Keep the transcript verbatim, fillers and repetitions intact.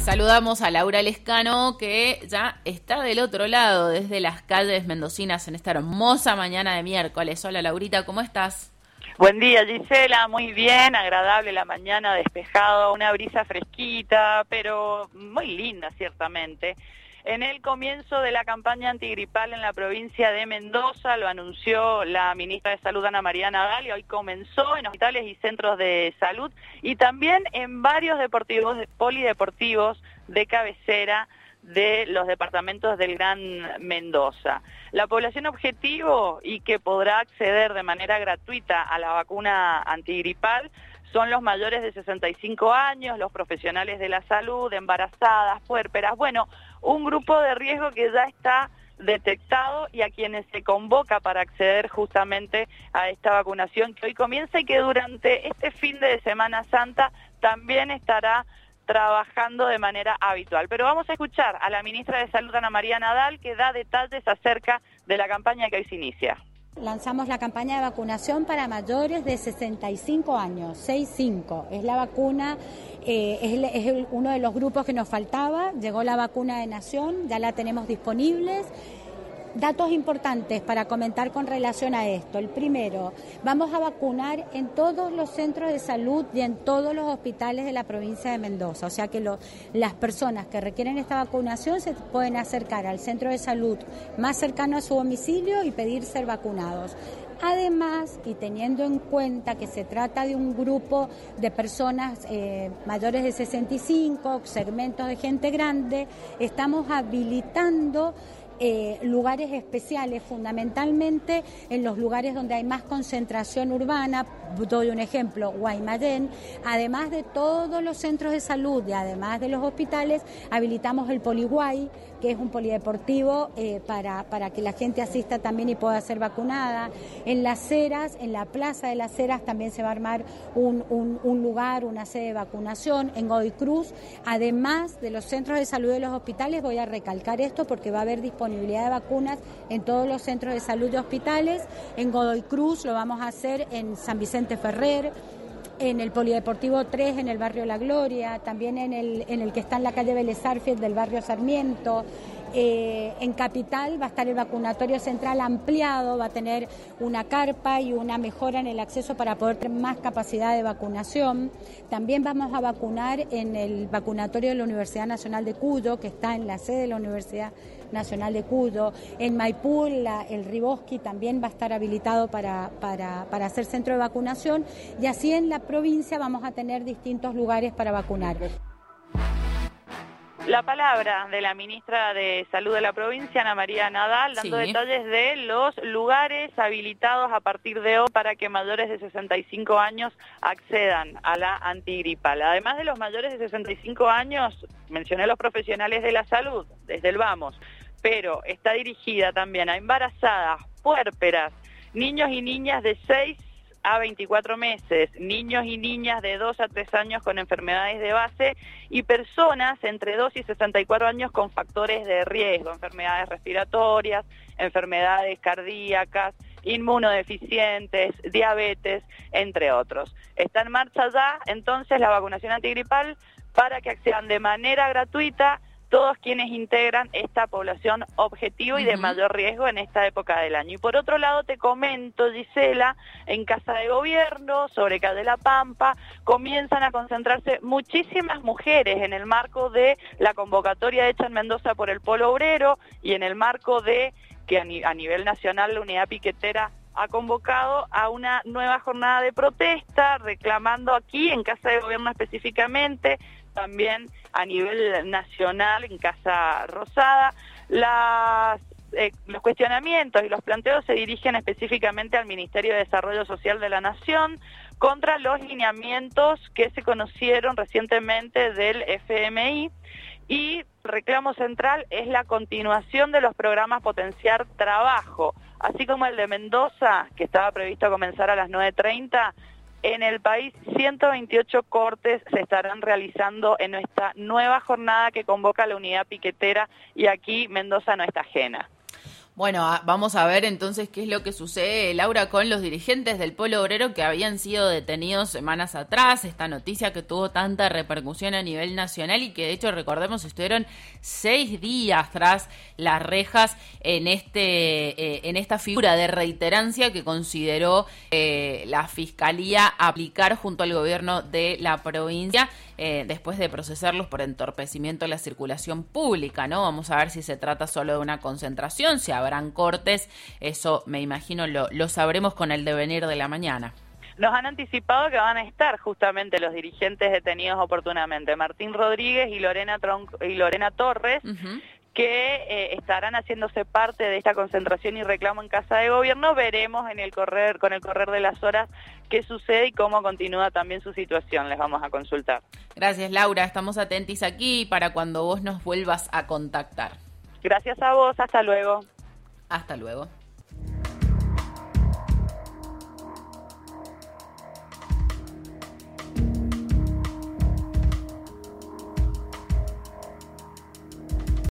Saludamos a Laura Lescano, que ya está del otro lado, desde las calles mendocinas, en esta hermosa mañana de miércoles. Hola, Laurita, ¿cómo estás? Buen día, Gisela, muy bien, agradable la mañana, despejado, una brisa fresquita, pero muy linda ciertamente. En el comienzo de la campaña antigripal en la provincia de Mendoza, lo anunció la ministra de Salud, Ana María Nadal, y hoy comenzó en hospitales y centros de salud y también en varios deportivos, polideportivos de cabecera de los departamentos del Gran Mendoza. La población objetivo y que podrá acceder de manera gratuita a la vacuna antigripal son los mayores de sesenta y cinco años, los profesionales de la salud, embarazadas, puérperas, bueno, un grupo de riesgo que ya está detectado y a quienes se convoca para acceder justamente a esta vacunación que hoy comienza y que durante este fin de Semana Santa también estará trabajando de manera habitual. Pero vamos a escuchar a la ministra de Salud, Ana María Nadal, que da detalles acerca de la campaña que hoy se inicia. Lanzamos la campaña de vacunación para mayores de sesenta y cinco años, sesenta y cinco. Es la vacuna, eh, es, el, es el, uno de los grupos que nos faltaba. Llegó la vacuna de Nación, ya la tenemos disponibles. Datos importantes para comentar con relación a esto. El primero, vamos a vacunar en todos los centros de salud y en todos los hospitales de la provincia de Mendoza. O sea que lo, las personas que requieren esta vacunación se pueden acercar al centro de salud más cercano a su domicilio y pedir ser vacunados. Además, y teniendo en cuenta que se trata de un grupo de personas eh, mayores de sesenta y cinco, segmentos de gente grande, estamos habilitando Eh, lugares especiales, fundamentalmente en los lugares donde hay más concentración urbana. Doy un ejemplo, Guaymallén. Además de todos los centros de salud y además de los hospitales, habilitamos el Poliguay, que es un polideportivo eh, para, para que la gente asista también y pueda ser vacunada. En Las Heras, en la Plaza de Las Heras también se va a armar un, un, un lugar, una sede de vacunación. En Godoy Cruz, además de los centros de salud y los hospitales, voy a recalcar esto porque va a haber disponibilidad disponibilidad de vacunas en todos los centros de salud y hospitales. En Godoy Cruz lo vamos a hacer en San Vicente Ferrer, en el Polideportivo tres en el barrio La Gloria, también en el, en el que está en la calle Vélez Arfield del barrio Sarmiento. Eh, en Capital va a estar el vacunatorio central ampliado, va a tener una carpa y una mejora en el acceso para poder tener más capacidad de vacunación. También vamos a vacunar en el vacunatorio de la Universidad Nacional de Cuyo, que está en la sede de la Universidad Nacional de Cuyo. En Maipú, la, el Riboski también va a estar habilitado para, para, para hacer centro de vacunación, y así en la provincia vamos a tener distintos lugares para vacunar. La palabra de la ministra de Salud de la provincia, Ana María Nadal, dando sí. detalles de los lugares habilitados a partir de hoy para que mayores de sesenta y cinco años accedan a la antigripal. Además de los mayores de sesenta y cinco años, mencioné los profesionales de la salud, desde el Vamos, pero está dirigida también a embarazadas, puérperas, niños y niñas de seis a veinticuatro meses, niños y niñas de dos a tres años con enfermedades de base y personas entre dos y sesenta y cuatro años con factores de riesgo, enfermedades respiratorias, enfermedades cardíacas, inmunodeficientes, diabetes, entre otros. Está en marcha ya entonces la vacunación antigripal para que accedan de manera gratuita todos quienes integran esta población objetivo y de mayor riesgo en esta época del año. Y por otro lado te comento, Gisela, en Casa de Gobierno, sobre Calle La Pampa, comienzan a concentrarse muchísimas mujeres en el marco de la convocatoria hecha en Mendoza por el Polo Obrero y en el marco de que a, ni a nivel nacional la Unidad Piquetera ha convocado a una nueva jornada de protesta, reclamando aquí en Casa de Gobierno específicamente, también a nivel nacional en Casa Rosada. Las, eh, los cuestionamientos y los planteos se dirigen específicamente al Ministerio de Desarrollo Social de la Nación contra los lineamientos que se conocieron recientemente del F M I, y el reclamo central es la continuación de los programas Potenciar Trabajo, así como el de Mendoza, que estaba previsto comenzar a las nueve treinta. En el país, ciento veintiocho cortes se estarán realizando en esta nueva jornada que convoca la Unidad Piquetera, y aquí Mendoza no está ajena. Bueno, a, vamos a ver entonces qué es lo que sucede, Laura, con los dirigentes del Polo Obrero que habían sido detenidos semanas atrás. Esta noticia que tuvo tanta repercusión a nivel nacional y que de hecho, recordemos, estuvieron seis días tras las rejas en este eh, en esta figura de reiterancia que consideró eh, la Fiscalía aplicar junto al gobierno de la provincia eh, después de procesarlos por entorpecimiento de la circulación pública, ¿no? Vamos a ver si se trata solo de una concentración, si habrán cortes, eso me imagino lo, lo sabremos con el devenir de la mañana. Nos han anticipado que van a estar justamente los dirigentes detenidos oportunamente, Martín Rodríguez y Lorena, Tronco, y Lorena Torres, uh-huh. que eh, estarán haciéndose parte de esta concentración y reclamo en Casa de Gobierno. Veremos en el correr, con el correr de las horas qué sucede y cómo continúa también su situación. Les vamos a consultar. Gracias, Laura. Estamos atentos aquí para cuando vos nos vuelvas a contactar. Gracias a vos. Hasta luego. Hasta luego.